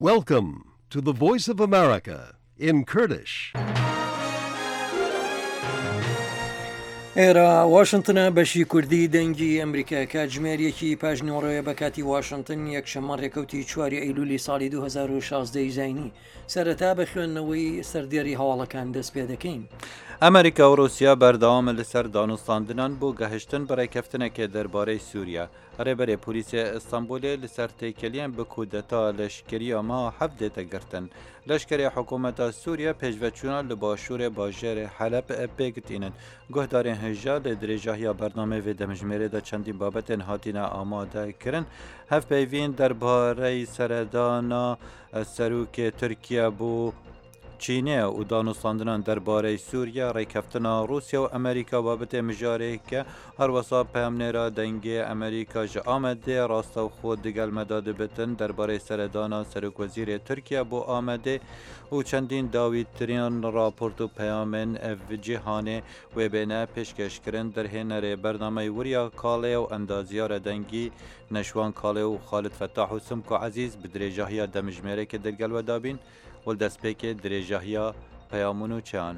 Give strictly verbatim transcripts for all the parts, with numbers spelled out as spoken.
Welcome to the Voice of America in Kurdish. ئێرە واشنگتنە بەشی کوردی دەنگی ئەمریکا کاتژمێریەکی پاژنەوەڕۆیە بە کاتی واشنگتن یەکشەممە ڕێکەوتی چواری ئەیلولی ساڵی دوو هەزار و شازدە زاینی سەرەتا بە خوێندنەوەی سەردێری هەواڵەکان دەست پێ دەکەین. ئەمریکا و رووسیا بەردەوامە لەسەر دانوستاندنان بۆ گەهشتن بەڕێکەفتنێکێ دەربارەی سووریا. هەرێبەرێ پۆلیسیە ئەستانبولێ لەسەر تێکەلیان بە کودەتا لەشکریە ما هەفت دێتە گرتن. لەشکری حکوومەتە سووریا پێشڤەچوونە لە باشوورێ باژێرێ حەلەب پێگتینن. گۆهدارên هێژا لە درێژاهیا بەرنامەیە دەمژمێرێدا چەندین بابەتێن هاتینە ئامادەکردن. هەفپەیوین دەربارەی سەردانا سەرۆکێ تورکیا بوو چینێ و دانوستاندنان دەربارەی سووریا ڕێکەفتنا رووسیا و ئەمریکا بابەتێ مژارێکە هەروەسا پامنێرا دەنگێ ئەمریکا ژە ئامەدێ ڕاستە و خۆ دگەلمەدا دەبێتن دەربارەی سەردانا سەرۆکوەزیرێ تورکیا بۆ ئامەدێ و چەندین داویترین راپۆرت و پەیامێن جیهانێ وێبێنە پێشکەشکردن دەرهێنەرێ بەرنامەی وریا کاڵێ و ئەندازیارە دەنگی نەشوان کاڵێ و خالد فەتاح و سمک و عەزیز بدرێژاهیا دەمژمێرێکە دەرگەلوەدابین و دەستپێکێ درێژاهیا پەیامون و چیان.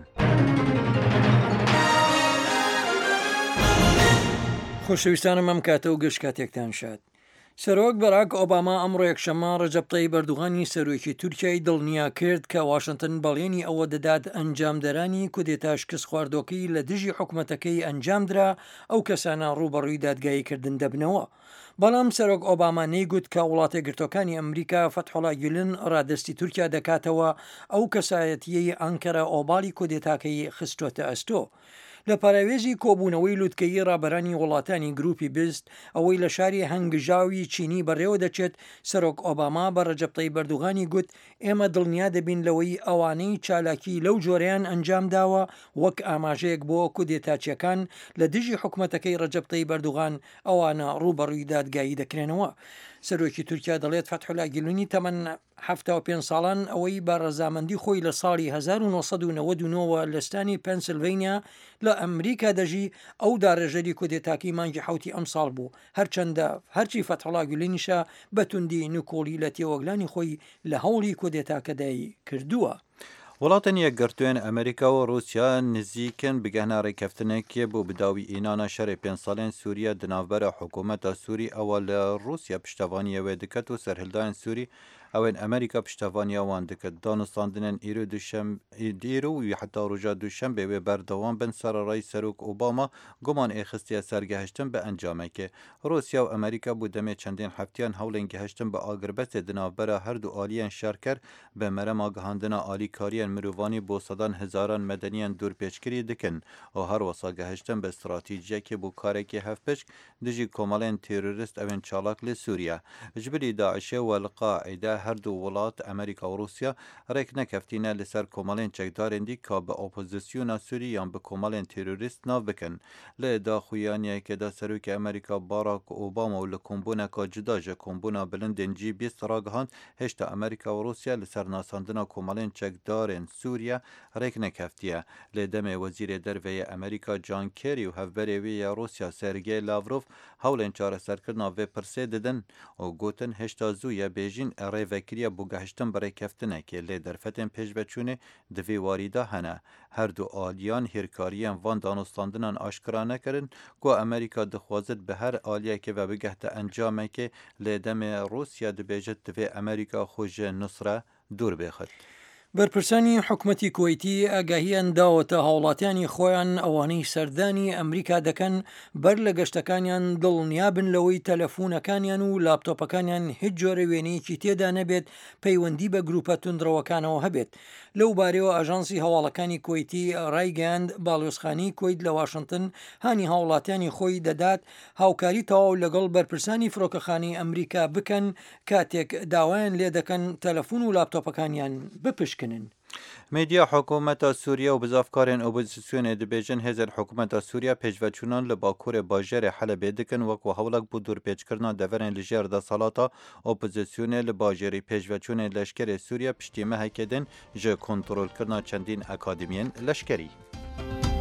خۆشەویستانم ئەم کاتە و گەشت کاتێکتان شاد. سەرۆک بەراک ئۆباما ئەمڕۆ یەکشەممە ڕەجەب تەیب ئەردوغانی سەرۆکی تورکیای دڵنیا کرد کە واشنگتن بەڵێنی ئەوە دەدات ئەنجامدەرانی کودێتا شکست خواردۆکەی لە دژی حکوومەتەکەی ئەنجامدرا ئەو کەسانە ڕوبەڕووی دادگاییکردن دەبنەوە. بەڵام سەرۆک ئۆباما نەیگوت کە وڵاتە گرتوەکانی ئەمریکا فەتحوڵا گولن ڕادستی تورکیا دەکاتەوە ئەو کەسایەتیەی ئەنکەرە ئۆباڵی کودێتاکەی خستوەتە ئەستۆ. لە پاراوێژی کۆبوونەوەی لوتکەیی ڕابەرانی وڵاتانی گروپی بیست ئەوەی لە شاری هەنگژاوی چینی بەڕێوە دەچێت سەرۆک ئۆباما بە ڕەجەب تەیب ئەردوغانی گوت ئێمە دڵنیا دەبین لەوەی ئەوانەی چالاکی لەو جۆرەیان ئەنجام داوە وەک ئاماژەیەک بۆ کودێتاچیەکان لە دژی حکوومەتەکەی ڕەجەب تەیب ئەردوغان ئەوانە ڕوبەڕووی دادگایی دەکرێنەوە. سەرۆکی تورکیا دەڵێت فەتحوڵا گولنی تەمەن هەفتە و پێنج ساڵان ئەوەی بە ڕەزامەندی خۆی لە ساڵی هەزار و نۆسەد و نەوەد و نۆ لە ستانی پەنسیلڤینیا لە ئەمریکا دەژی ئەو داڕێژەری کودێتاکی مانگی حوتی ئەم ساڵ بوو هەرچەندە هەرچی فەتحوڵا گولنیشە بەتوندی نکۆڵی لە تێوەگلانی خۆی لە هەوڵی کودێتاکەدای کردووە. وڵاتن یەکگرتوێن ئەمریکا و رووسیا نزیکن بگەهنا ڕێکەفتنێکیە بۆ بداوی ئینانە شەڕێ پێنج ساڵێن سووریا دناوبەرە حکوومەتە سووری ئەوە لە رووسیا پشتەوانیەوێ دکات و سەرهێلدایان سووری ئەوێن ئەمریکا پشتەوانیاوان دکات دانوستاندنێن ئیرۆ دوشەم ئیدیر و حتا ڕۆژا دووشەمبێ وێ بەردەوام بن سەرڕای سەرۆک ئۆباما گومان ئێخستیە سەرگەهشتن بە ئەنجامێکێ. رووسیا و ئەمریکا بوو دەمێ چەندین هەفتیان هەوڵێن گەهشتن بە ئاگربەتێ دناوبەرە هەردوو ئالیان شارکەر بە مەرەما گەهاندنە ئالیکاریان مرۆڤانی بۆ سەدان هزاران مەدەنیان دوورپێچکری دکن و هەروەسا گەهشتن بە استراتیجیەکی بۆ کارێکی هەفپشک دژی کۆمەڵێن تێرۆریست ئەوێن چالاک لە سووریا ژبری داعشێ و القاعیدا هەردوو وڵات ئەمریکا و رووسیا ڕێک نەکەفتینە لەسەر کۆمەڵێن چەکدارێندی کا بە ئۆپۆزیسیۆنا سووری یان بە کۆمەڵێن تێرۆریست ناو بکەن. لە داخویانیەکێدا سەرۆکی ئەمریکا باراک ئۆباما و لە کۆمبوونەکە جداژە کۆمبوونا بلندێن جی بیست ڕاگەهاند هێشتا ئەمریکا و رووسیا لەسەر ناساندنا کۆمەڵێن چەکدارێن سووریا ڕێک نەکەفتیە. لێ دەمێ وەزیرێ دەرڤەیە ئەمریکا جان کێری و هەڤبەرێویە رووسیا سێرگێ لاڤرۆڤ هەوڵێن چارەسەرکردنا vê پرسێ دەدەن و گوتن هێشتا زوویە بێژین ڕێڤەکریە بۆ گەهشتن بەڕێکەفتنێکێ لێ دەرفەتێن پێشبەچوونێ divê warîda hene. Herdu aliyan hêrkariyên van danûstandinan aşkira nekirin ku Amerîka dixwazit bi her aliyekê ve bigehte encamekê lê demê Rûsya dibêjit divê Amerîka xwe ji Nusra dûr bêxit. بەرپرسانی حکوومەتی کۆیتی ئاگاهیان داوەتە هاوڵاتیانی خۆیان ئەوانەی سەردانی ئەمریکا دەکەن بەر لە گەشتەکانیان دڵنیابن لەوەی تەلەفۆنەکانیان و لاپتۆپەکانیان هیچ جۆرە وێنەیەکی تێدا نەبێت پەیوەندی بە گروپە توندڕەوەکانەوە هەبێت. لەو بارەوە ئاژانسی هەواڵەکانی کۆیتی ڕایگەاند باڵۆزخانی کۆیت لە واشنگتن هانی هاوڵاتیانی خۆی دەدات هاوکاری تەواو لەگەڵ بەرپرسانی فڕۆکەخانی ئەمریکا بکەن کاتێک داوایان لێ دەکەن تەلەفۆن و لاپتۆپەکانیان بپشکن. مێدیا حکوومەتە سووریا و بزافکارên ئۆپۆزیسیۆنê dibêjin hêzên حکوومەتە سووریا pêşveçûnan li bakurê bajêrê Helebê dikin wekî hewlek bû dûrpêçkirina deverên li jêr desalata opozîsyonê li bajêrî pêşveçûnê leşkerê Sûriya piştî mehekê din ji kontrolkirina çendîn akademiyên leşkerî.